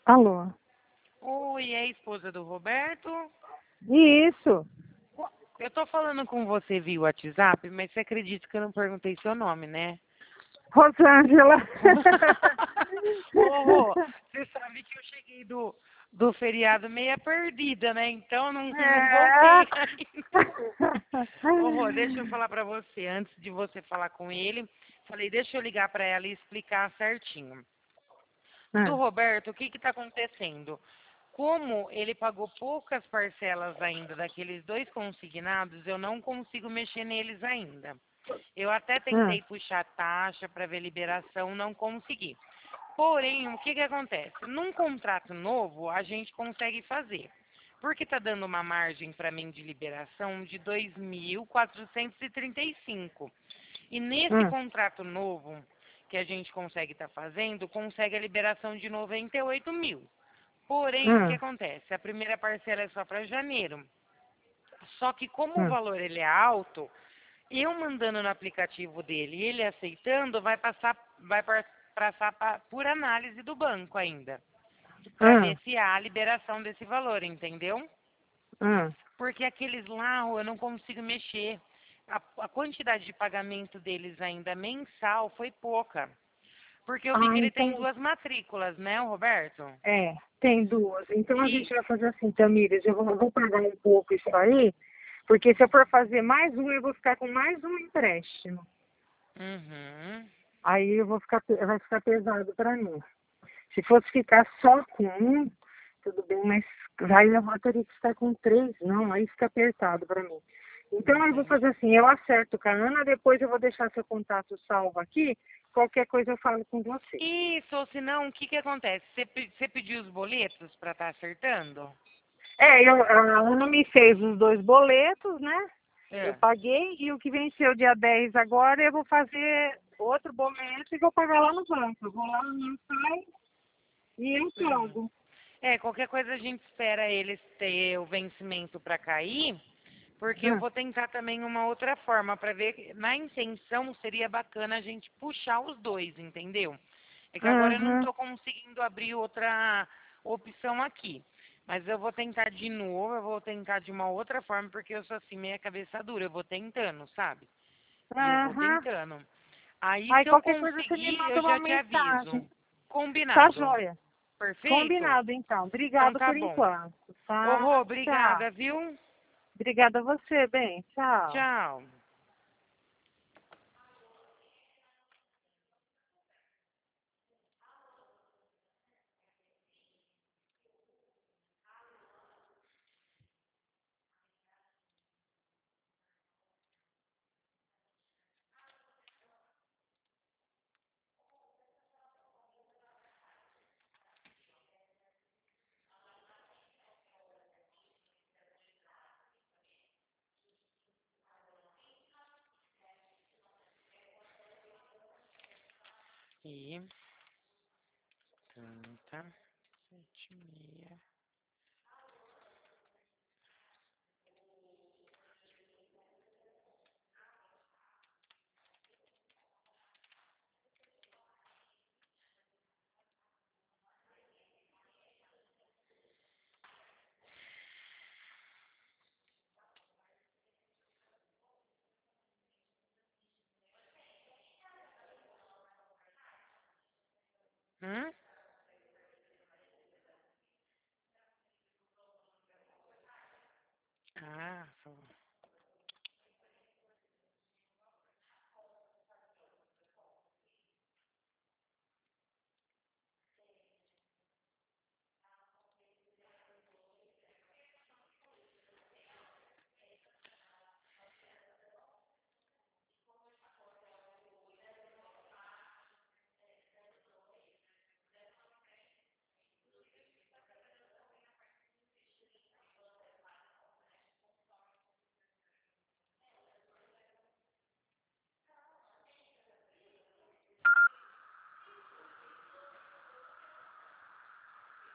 Alô? Oi, é a esposa do Roberto? Isso. Eu tô falando com você via WhatsApp, mas você acredita que eu não perguntei seu nome, né? Rosângela. Ô, Rô, você sabe que eu cheguei do feriado meia perdida, né? Então não É. voltei ainda. Ô, Rô, deixa eu falar pra você. Antes de você falar com ele, falei, deixa eu ligar pra ela e explicar certinho. Do Ah, Roberto, o que que tá acontecendo? Como ele pagou poucas parcelas ainda daqueles dois consignados, eu não consigo mexer neles ainda. Eu até ah, tentei puxar taxa para ver liberação, não consegui. Porém, o que que acontece? Num contrato novo, a gente consegue fazer. Porque está dando uma margem para mim de liberação de 2.435. E nesse ah, contrato novo que a gente consegue estar fazendo, consegue a liberação de 98 mil. Porém, o que ah, acontece? A primeira parcela é só para janeiro. Só que como o ah. valor ele é alto, eu mandando no aplicativo dele e ele aceitando, passar por análise do banco ainda, para Ah, ver se há a liberação desse valor, entendeu? ah. Porque aqueles lá eu não consigo mexer. A quantidade de pagamento deles ainda mensal foi pouca. Porque eu vi Ah, que ele tem então, duas matrículas, né, o Roberto? tem duas. Então a gente E. vai fazer assim, Tamires, eu vou pagar um pouco isso aí, porque se eu for fazer mais um, eu vou ficar com mais um empréstimo. Uhum. Aí vai ficar pesado para mim. Se fosse ficar só com um, tudo bem, mas aí eu teria que ficar com três, não, aí fica apertado para mim. Então eu vou Entendi. fazer assim, eu acerto com a Ana, depois eu vou deixar seu contato salvo aqui, qualquer coisa eu falo com você. Isso, ou senão, o que que acontece? Você pediu os boletos para estar acertando? A Ana me fez os dois boletos, né? Eu É. paguei e o que venceu dia 10 agora, eu vou fazer outro boleto e vou pagar lá no banco. Eu vou lá no meu site e eu Uhum. pago. É, qualquer coisa a gente espera eles ter o vencimento para cair, porque eu Hum, vou tentar também uma outra forma para ver. Na intenção seria bacana a gente puxar os dois, entendeu? É que agora eu não Uhum. estou conseguindo abrir outra opção aqui. Mas eu vou tentar de novo, eu vou tentar de uma outra forma, porque eu sou assim, meia cabeça dura. Eu vou tentando, sabe? E eu vou Aham. tentando. Aí, Aí se eu qualquer coisa você me conseguir, eu manda uma já te mensagem. aviso. Tá Combinado. joia. Perfeito? Combinado, então. Então Obrigada tá por bom. enquanto, Ô, tá? Rô, Tchau. obrigada, viu? Obrigada a você, bem. Tchau. Tchau. E 30, 7,6. Hum?